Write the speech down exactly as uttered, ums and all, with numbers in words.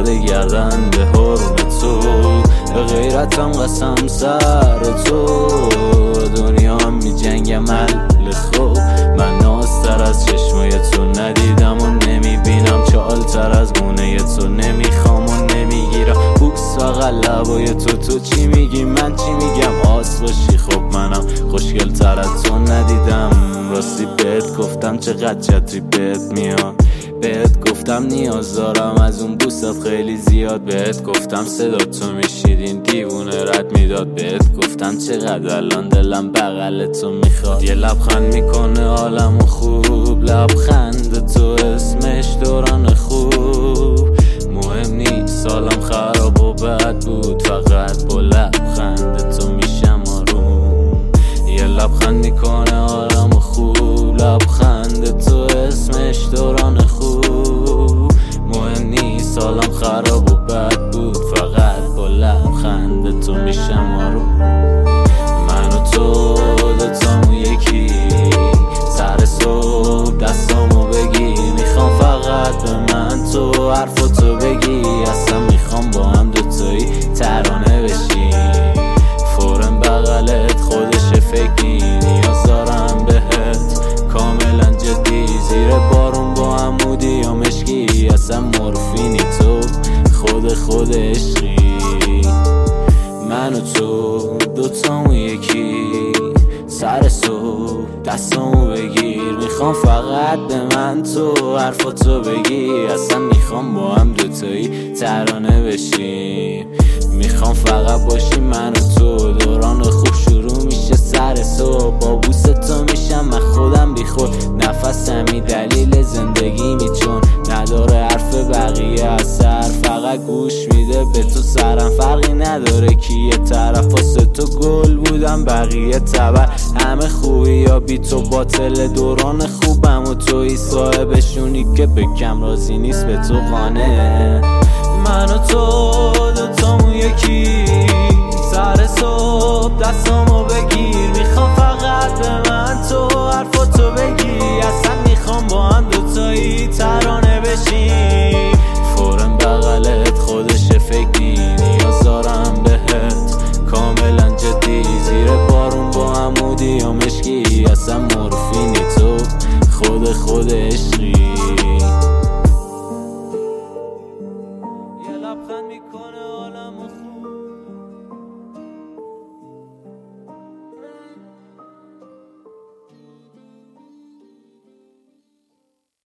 زده گردن به حرم تو، به غیرتم قسم سر تو، دنیا هم می جنگم اهل خوب. من نازتر از چشمای تو ندیدم و نمیبینم، چالتر از گونه تو نمیخوام و نمیگیرم. بوکس فقط لبای تو، تو چی میگی من چی میگم؟ آس باشی خب منم خوشگل تر از تو ندیدم. راستی بهت گفتم چقدر چتری بهت میاد، بهت گفتم نیاز دارم از اون بوست خیلی زیاد، بهت گفتم صدا تو میشید این دیوونه رد میداد، بهت گفتم چقدر الان دلم بغل تو میخواد. یه لبخند میکنه عالمو خوب، لبخند تو اسمش دوران خوب. مهم نیست سالم خراب و بد بود، فقط با لبخند تو میشم آروم. یه لبخند میکنه عالمو خوب، لبخند تو اسمش دوران خوب. مهم نیست سالم خراب و بد بود، فقط با لبخند تو میشم آروم. من و تو دوتامون یکی، سر صبح دستامو بگیر، میخوام فقط به من تو حرفاتو بگی. اصلا میخوام با هم دوتایی ترانه بشیم، فورن بغلت خودش فکری، نیاز دارم بهت کاملا جدی. زیر بارون با عمودی یا مشکی، اصلا مورفینی تو خود خود عشقی. من و تو دوتامون یکی، سر صبح دستامو بگیر، میخوام فقط به من تو حرفاتو بگی. اصلا میخوام با هم دوتایی ترانه بشیم، میخوام فقط باشیم من و تو. دوران خوب شروع میشه سر صبح، با بوس تو میشم من خودم بی خود. نفسمی دلیل زندگی می، چون نداره حرف بقیه اثر، فقط گوش میده به تو سرم. فرقی نداره کی یه طرف، واسه تو گل بودم بقیه تبر. همه خوبی یا بی تو باطل، دوران خوبم و توی صاحبشونی که به کم راضی نیست به تو قانه. من و تو دوتامون یکی، سر صبح دستامو بگیر، میخوام فقط به من تو حرفاتو بگی. اصلا میخوام با هم دوتایی ترانه بشیم، فورن بغلت خودش فکری، نیاز دارم بهت کاملا جدی. زیر بارون با عمودی یا مشکی، اصلا مورفینی تو خود خود عشقی.